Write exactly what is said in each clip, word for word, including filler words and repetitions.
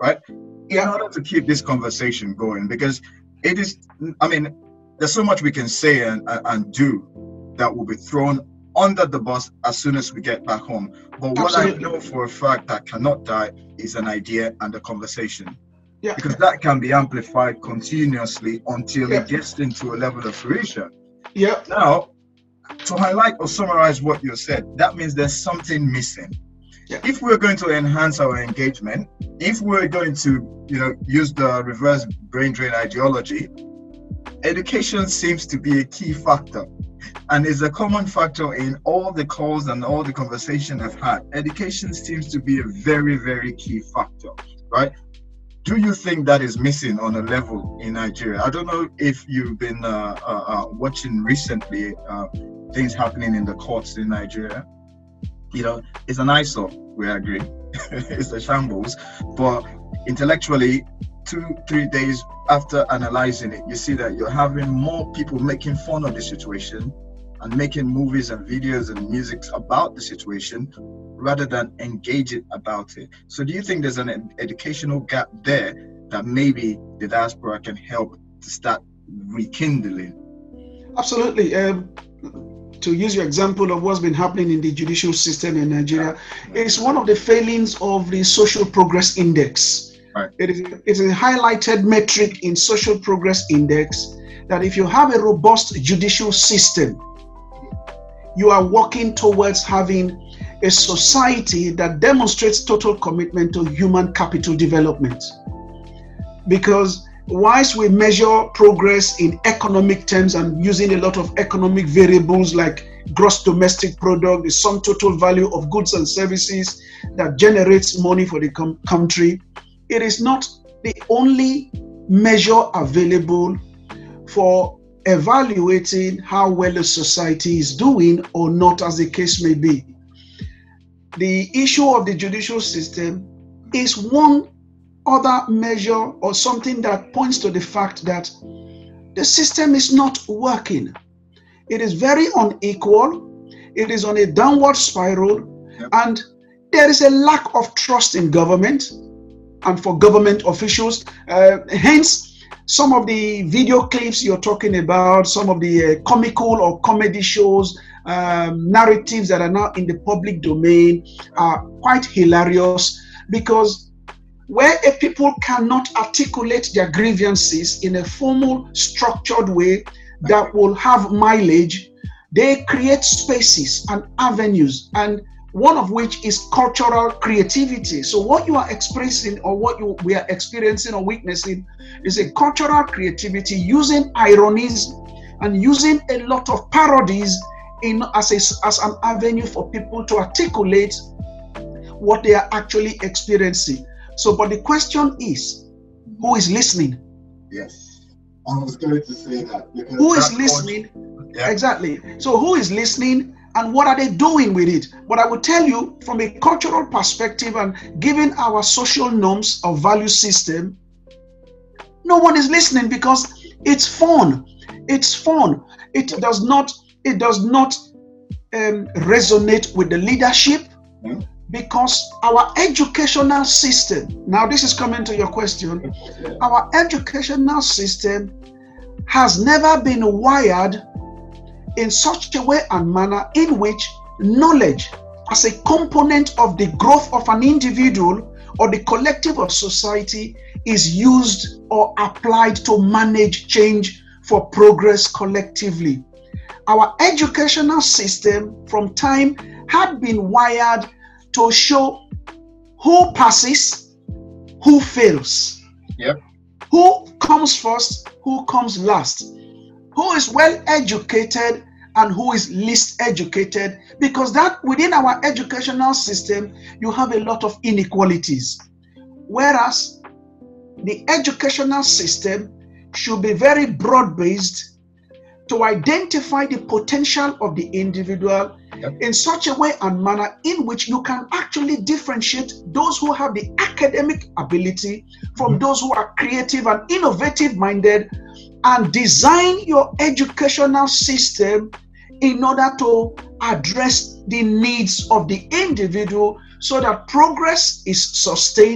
right? Yeah. In order to keep this conversation going, because it is, I mean, there's so much we can say and, and do that will be thrown under the bus as soon as we get back home. But what Absolutely. I know for a fact that cannot die is an idea and a conversation. Yeah. Because that can be amplified continuously until Yeah. it gets into a level of fruition. Yeah. Now, to highlight or summarize what you said, that means there's something missing. Yeah. If we're going to enhance our engagement, if we're going to, you know, use the reverse brain drain ideology, education seems to be a key factor, and is a common factor in all the calls and all the conversation I've had. Education seems to be a very, very key factor, right? Do you think that is missing on a level in Nigeria? I don't know if you've been uh, uh, uh, watching recently uh, things happening in the courts in Nigeria. You know, it's an eyesore, we agree. It's a shambles. But intellectually, two, three days after analyzing it, you see that you're having more people making fun of the situation and making movies and videos and music about the situation rather than engaging about it. So do you think there's an ed- educational gap there that maybe the diaspora can help to start rekindling? Absolutely. Um, to use your example of what's been happening in the judicial system in Nigeria, it's one of the failings of the Social Progress Index. Right. It is it's a highlighted metric in Social Progress Index that if you have a robust judicial system, you are working towards having a society that demonstrates total commitment to human capital development. Because whilst we measure progress in economic terms and using a lot of economic variables like gross domestic product, the sum total value of goods and services that generates money for the com- country, it is not the only measure available for evaluating how well a society is doing or not, as the case may be. The issue of the judicial system is one other measure or something that points to the fact that the system is not working. It is very unequal. It is on a downward spiral, yep. And there is a lack of trust in government and for government officials. Uh, hence, some of the video clips you're talking about, some of the uh, comical or comedy shows, um, narratives that are now in the public domain are quite hilarious, because where a people cannot articulate their grievances in a formal, structured way that will have mileage, they create spaces and avenues, and one of which is cultural creativity. So what you are expressing or what you, we are experiencing or witnessing is a cultural creativity using ironies and using a lot of parodies in as, a, as an avenue for people to articulate what they are actually experiencing. So, but the question is, who is listening? Yes, I was going to say that. Who is listening? Yeah. Exactly. So who is listening? And what are they doing with it? But I will tell you, from a cultural perspective and given our social norms of value system, no one is listening because it's fun. It's fun. It does not, it does not um, resonate with the leadership, mm-hmm. because our educational system, now this is coming to your question, our educational system has never been wired in such a way and manner in which knowledge as a component of the growth of an individual or the collective of society is used or applied to manage change for progress collectively. Our educational system from time had been wired to show who passes, who fails, yep. who comes first, who comes last, who is well educated and who is least educated, because that within our educational system, you have a lot of inequalities. Whereas the educational system should be very broad-based to identify the potential of the individual, yep. in such a way and manner in which you can actually differentiate those who have the academic ability from mm-hmm. those who are creative and innovative minded, and design your educational system in order to address the needs of the individual so that progress is sustained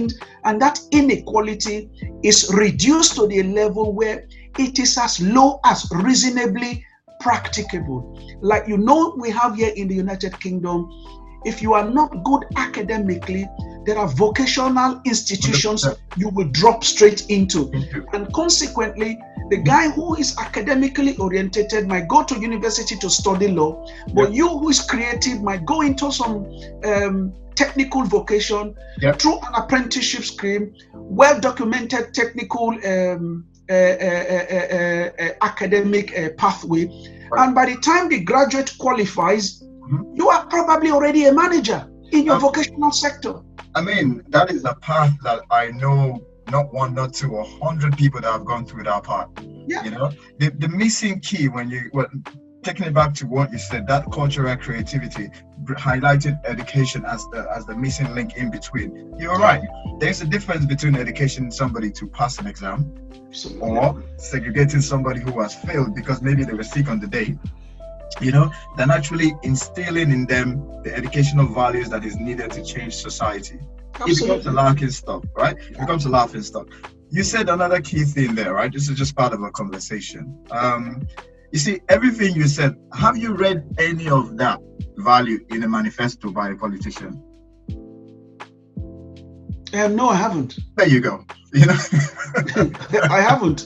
and that inequality is reduced to the level where it is as low as reasonably practicable. Like, you know, we have here in the United Kingdom, if you are not good academically, there are vocational institutions you will drop straight into. And consequently, the guy who is academically orientated might go to university to study law, but you who is creative might go into some um, technical vocation through an apprenticeship scheme, well-documented technical um, uh, uh, uh, uh, uh, academic uh, pathway. Right. And by the time the graduate qualifies, mm-hmm. you are probably already a manager in your um, vocational sector. I mean, that is a path that I know not one, not two, a hundred people that have gone through that path. Yeah. You know, the, the missing key when you, well, taking it back to what you said, that cultural creativity highlighted education as the as the missing link in between. You're right. There's a difference between educating somebody to pass an exam Absolutely. Or segregating somebody who has failed because maybe they were sick on the day. You know, than actually instilling in them the educational values that is needed to change society. Absolutely. It becomes a laughing stock, right? It becomes a laughing stock. You said another key thing there, right? This is just part of a conversation. Um, you see, everything you said, have you read any of that value in a manifesto by a politician? Um, no, I haven't. There you go. You know, I haven't.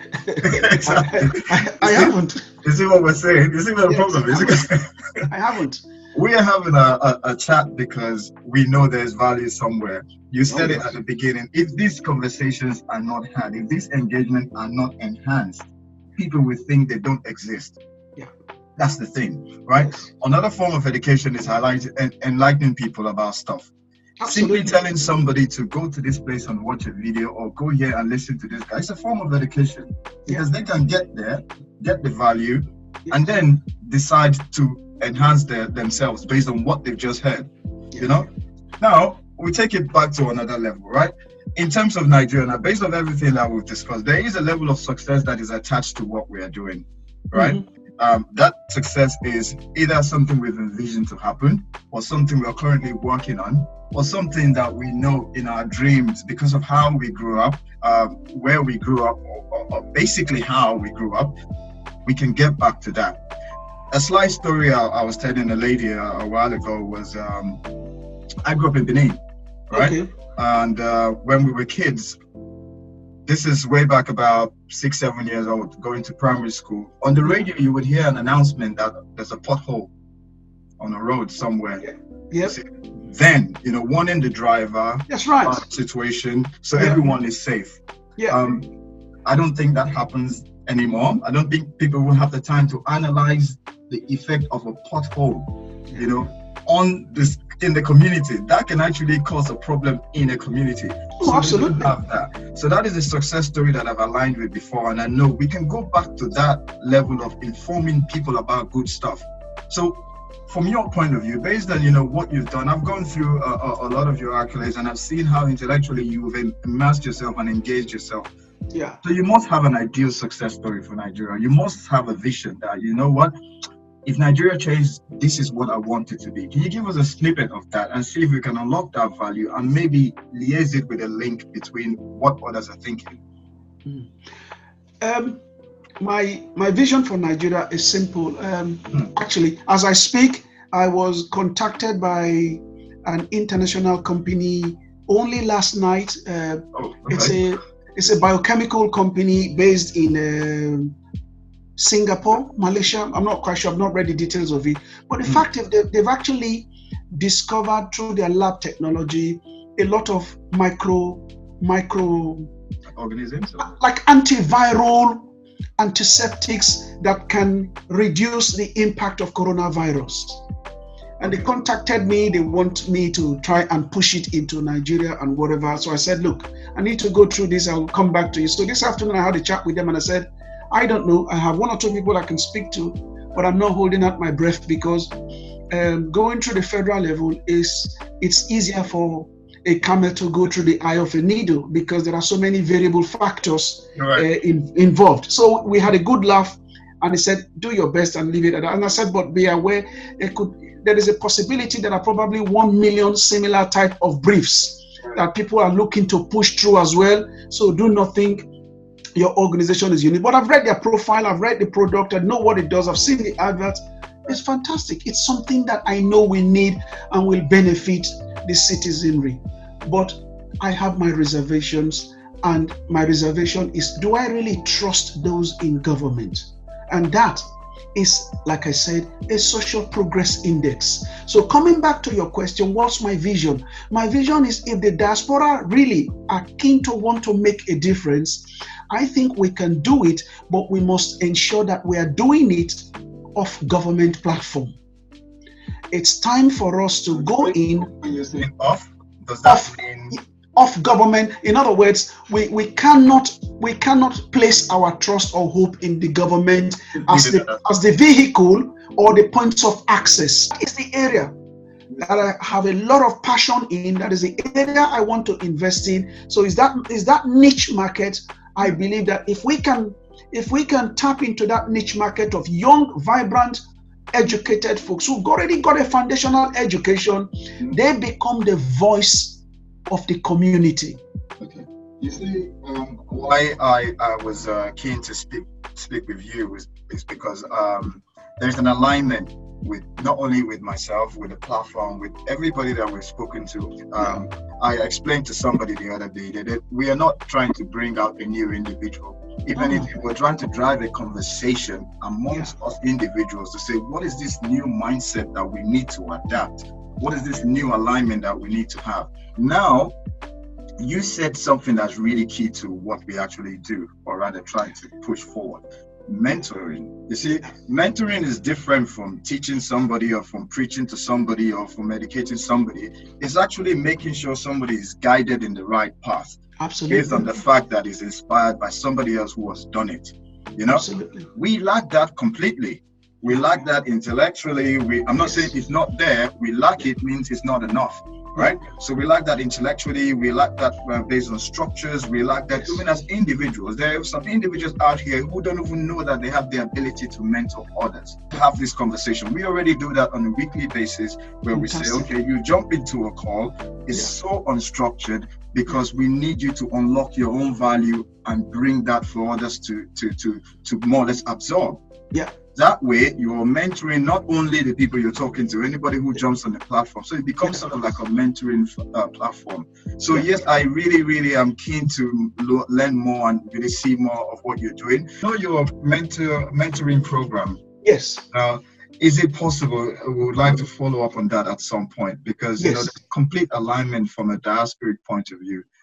Exactly. I, I, I haven't. You see what we're saying? You see what the yes, problem is? I haven't. We are having a, a, a chat because we know there's value somewhere. You said oh, yes. it at the beginning. If these conversations are not had, if these engagements are not enhanced, people will think they don't exist. Yeah. That's the thing, right? Yes. Another form of education is highlighting and enlightening people about stuff. Absolutely. Simply telling somebody to go to this place and watch a video or go here and listen to this guy, it's a form of education because yeah. they can get there, get the value, yeah. and then decide to enhance their, themselves based on what they've just heard. Yeah. You know? Now, we take it back to another level, right? In terms of Nigeria, now, based on everything that we've discussed, there is a level of success that is attached to what we are doing, right? Mm-hmm. Um, that success is either something we've envisioned to happen or something we're currently working on or something that we know in our dreams because of how we grew up, um, where we grew up, or, or basically how we grew up. We can get back to that. A slight story I, I was telling a lady a, a while ago was um, I grew up in Benin, right? Okay. And uh, when we were kids, this is way back about six, seven years old, going to primary school. On the radio, you would hear an announcement that there's a pothole on a road somewhere. Yep. Then, you know, warning the driver. That's right. Uh, situation, so yep. everyone is safe. Yeah. Um, I don't think that happens anymore. I don't think people will have the time to analyze the effect of a pothole, you know, on this in the community. That can actually cause a problem in a community. Oh, so absolutely. Have that. So that is a success story that I've aligned with before, and I know we can go back to that level of informing people about good stuff. So from your point of view, based on, you know, what you've done, I've gone through a, a, a lot of your accolades and I've seen how intellectually you've immersed yourself and engaged yourself. Yeah. So you must have an ideal success story for Nigeria. You must have a vision that, you know what, if Nigeria changed, this is what I want it to be. Can you give us a snippet of that and see if we can unlock that value and maybe liaise it with a link between what others are thinking? Mm. Um, my my vision for Nigeria is simple. Um, mm. Actually, as I speak, I was contacted by an international company only last night. Uh, oh, okay. It's a it's a biochemical company based in uh, Singapore, Malaysia. I'm not quite sure. I've not read the details of it. But the mm. fact is that they've actually discovered through their lab technology a lot of micro micro organisms, like antiviral antiseptics that can reduce the impact of coronavirus. And they contacted me. They want me to try and push it into Nigeria and whatever. So I said, look, I need to go through this. I'll come back to you. So this afternoon I had a chat with them and I said, I don't know. I have one or two people I can speak to, but I'm not holding out my breath because um, going through the federal level is, it's easier for a camel to go through the eye of a needle because there are so many variable factors right. uh, in, involved. So we had a good laugh and he said, do your best and leave it at that. And I said, but be aware, it could, there is a possibility there are probably one million similar type of briefs that people are looking to push through as well. So do not think your organization is unique. But I've read their profile, I've read the product, I know what it does, I've seen the adverts. It's fantastic. It's something that I know we need and will benefit the citizenry. But I have my reservations, and my reservation is, do I really trust those in government? And that is, like I said, a social progress index. So coming back to your question, what's my vision? My vision is, if the diaspora really are keen to want to make a difference, I think we can do it, but we must ensure that we are doing it off government platform. It's time for us to go in. When you're saying off, does that off, mean off government? In other words, we, we cannot we cannot place our trust or hope in the government as the as the vehicle or the points of access. That is the area that I have a lot of passion in. That is the area I want to invest in. So is that is that niche market? I believe that if we can if we can tap into that niche market of young, vibrant, educated folks who've already got a foundational education, they become the voice of the community. Okay. You see, um, why I, I was uh, keen to speak speak with you was is because um, there's an alignment with not only with myself, with the platform, with everybody that we've spoken to. Um, I explained to somebody the other day that we are not trying to bring out a new individual. If anything, we're trying to drive a conversation amongst yeah. us individuals to say, what is this new mindset that we need to adapt? What is this new alignment that we need to have? Now, you said something that's really key to what we actually do, or rather try to push forward. Mentoring. You see, mentoring is different from teaching somebody or from preaching to somebody or from educating somebody. It's actually making sure somebody is guided in the right path. Absolutely. Based on the fact that it's inspired by somebody else who has done it. You know, Absolutely. We lack that completely. We lack that intellectually. We, I'm not saying it's not there. We lack it means it's not enough, right? So we lack that intellectually. We lack that uh, based on structures. We lack that even as individuals. There are some individuals out here who don't even know that they have the ability to mentor others. Have this conversation. We already do that on a weekly basis where Fantastic. we say, okay, you jump into a call. It's yeah. so unstructured, because we need you to unlock your own value and bring that for others to to to to more or less absorb. Yeah. That way, you're mentoring not only the people you're talking to, anybody who jumps on the platform. So it becomes sort of like a mentoring uh, platform. So yes, I really, really am keen to lo- learn more and really see more of what you're doing. You know your mentor mentoring program. Yes. Now, is it possible? We would like to follow up on that at some point, because yes. you know, there's complete alignment from a diasporic point of view.